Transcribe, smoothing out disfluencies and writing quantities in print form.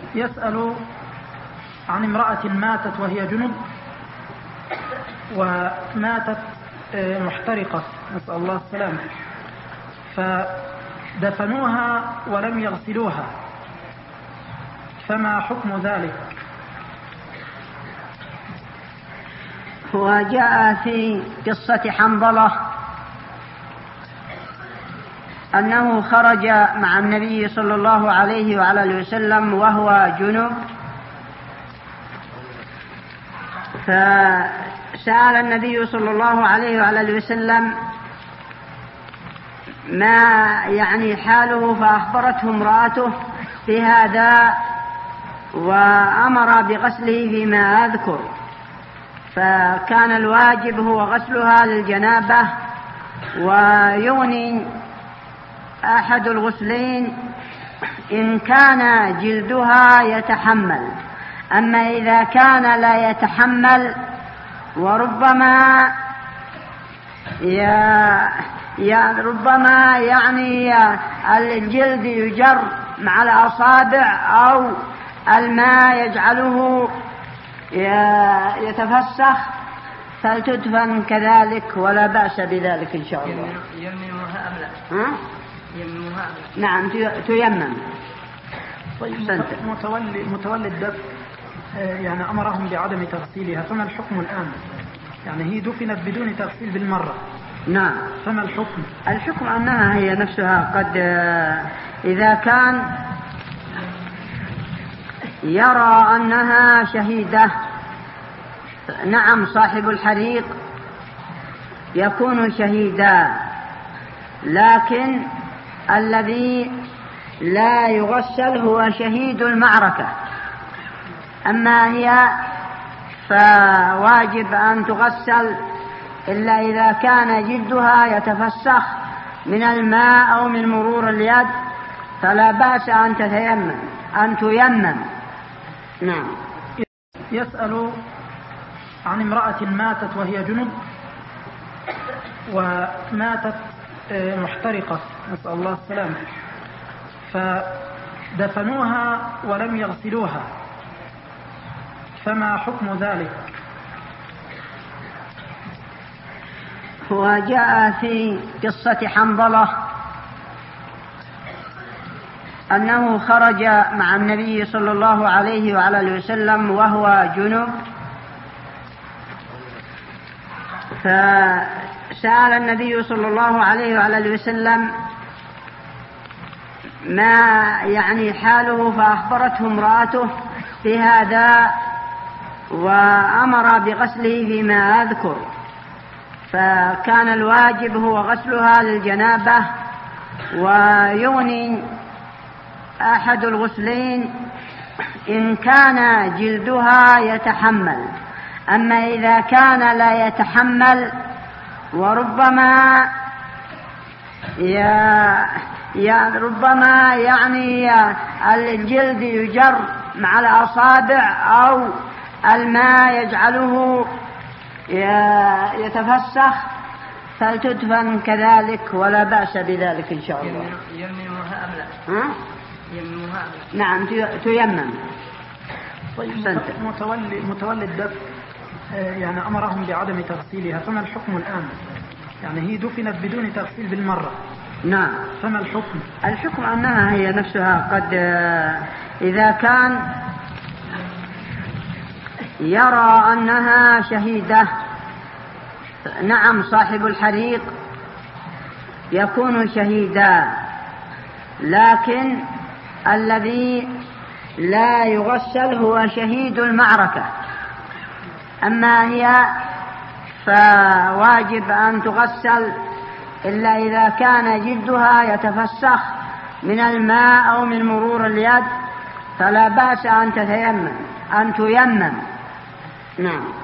يسأل عن امرأة ماتت وهي جنب وماتت محترقة، نسأل الله السلامة، فدفنوها ولم يغسلوها، فما حكم ذلك؟ وجاء في قصة حنظلة أنه خرج مع النبي صلى الله عليه وعلى آله وسلم وهو جنب، فسأل النبي صلى الله عليه وعلى آله وسلم ما يعني حاله، فأخبرته امرأته بهذا وأمر بغسله فيما أذكر، فكان الواجب هو غسلها للجنابة، ويغني أحد الغسلين إن كان جلدها يتحمل. أما إذا كان لا يتحمل وربما ربما يعني الجلد يجر مع الأصابع أو الماء يجعله يتفسخ، فلتدفن كذلك ولا بأس بذلك إن شاء الله. يممها أم لا؟ يممها أم لا؟ نعم تيمم. طيب متولي الدفن يعني أمرهم بعدم تغسيلها، فما الحكم الآن؟ يعني هي دفنت بدون تغسيل بالمرة. نعم. فما الحكم؟ الحكم أنها هي نفسها قد إذا كان يرى أنها شهيدة، نعم صاحب الحريق يكون شهيدا، لكن الذي لا يغسل هو شهيد المعركة. أما هي فواجب أن تغسل إلا إذا كان جلدها يتفسخ من الماء أو من مرور اليد، فلا بأس أن تيمم. نعم. يسأل عن امرأة ماتت وهي جنب وماتت محترقة، نسأل الله السلامة، فدفنوها ولم يغسلوها، فما حكم ذلك؟ وجاء في قصة حنظلة أنه خرج مع النبي صلى الله عليه وعلى آله وسلم وهو جنب، فسأل النبي صلى الله عليه وعلى آله وسلم ما يعني حاله، فأخبرته امرأته بهذا وأمر بغسله فيما أذكر، فكان الواجب هو غسلها للجنابة، ويغني أحد الغسلين إن كان جلدها يتحمل. أما إذا كان لا يتحمل وربما ربما يعني الجلد يجر مع الأصابع أو الماء يجعله يتفسخ، فلتدفن كذلك ولا بأس بذلك إن شاء الله. يممها أم لا؟ يممها أم لا؟ نعم تيمم. طيب متولي الدفن يعني أمرهم بعدم تغسيلها، فما الحكم الآن؟ يعني هي دفنت بدون تغسيل بالمرة. نعم. فما الحكم؟ الحكم أنها هي نفسها قد إذا كان يرى أنها شهيدة، نعم صاحب الحريق يكون شهيدا، لكن الذي لا يغسل هو شهيد المعركة. أما هي فواجب أن تغسل إلا إذا كان جلدها يتفسخ من الماء أو من مرور اليد، فلا بأس أن تيمم. نعم.